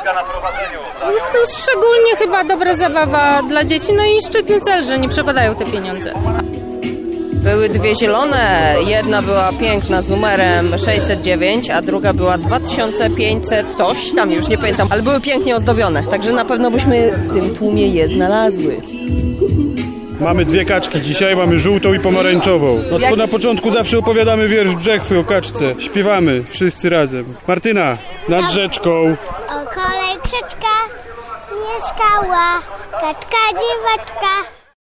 To szczególnie chyba dobra zabawa dla dzieci, no i szczytny cel, że nie przepadają te pieniądze. Były dwie zielone, jedna była piękna z numerem 609, a druga była 2500 coś, tam już nie pamiętam, ale były pięknie ozdobione, także na pewno byśmy w tym tłumie je znalazły. Mamy dwie kaczki dzisiaj, mamy żółtą i pomarańczową. No, na początku zawsze opowiadamy wiersz Brzechwy o kaczce. Śpiewamy wszyscy razem. Martyna, nad rzeczką. O kolej krzyczka mieszkała kaczka dziwaczka.